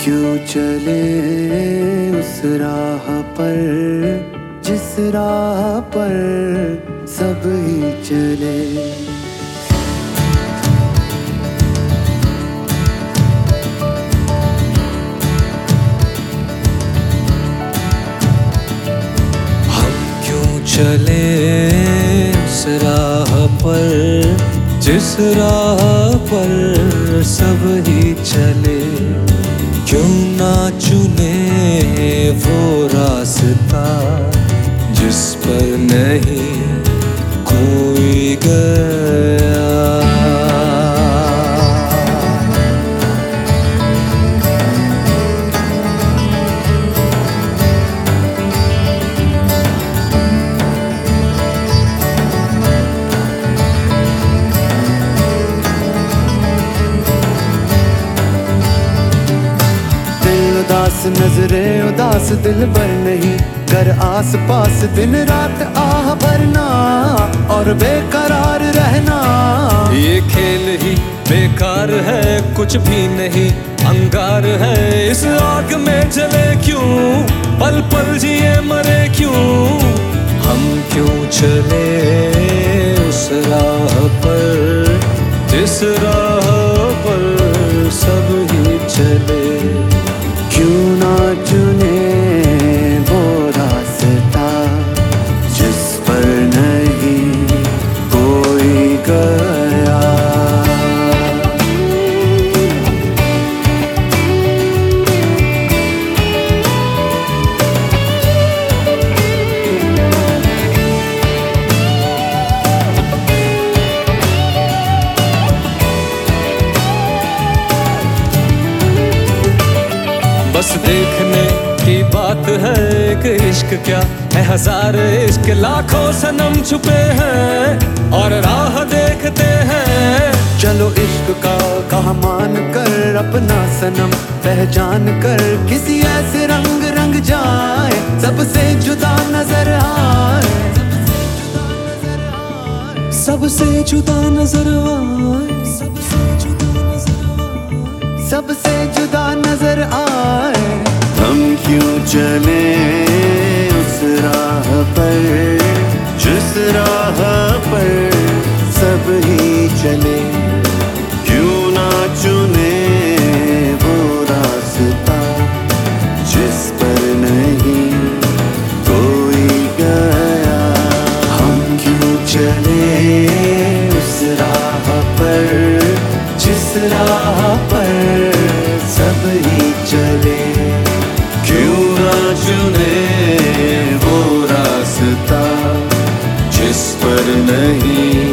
क्यों चले उस राह पर जिस राह पर सब ही चले। हम क्यों चले उस राह पर जिस राह पर सब ही चले। क्यों ना चुने वो रास्ता जिस पर नहीं कोई गया। उदास नजरें उदास दिल भर नहीं कर आस पास दिन रात आह भरना और बेकरार रहना। ये खेल ही बेकार है कुछ भी नहीं अंगार है। इस आग में जले क्यों पल पल जिए मरे क्यों। हम क्यों चले उस राह पर जिस राह पर सब ही चले। क्यों ना चुने वो रास्ता जिस पर नहीं कोई गया। बस देखने की बात है कि इश्क क्या है हजार इश्क लाखों सनम छुपे हैं और राह देखते हैं। चलो इश्क का कहा मान कर अपना सनम पहचान कर किसी ऐसे रंग रंग जाए सबसे जुदा नजर आए। सबसे जुदा नजर आए। सबसे जुदा नजर आए। हम क्यों चले उस राह पर जिस राह पर सब ही चले। क्यों ना चुने वो रास्ता जिस पर नहीं कोई गया। हम क्यों चले उस राह पर जिस राह पर सब ही चले। क्यों ना चुने वो रास्ता जिस पर नहीं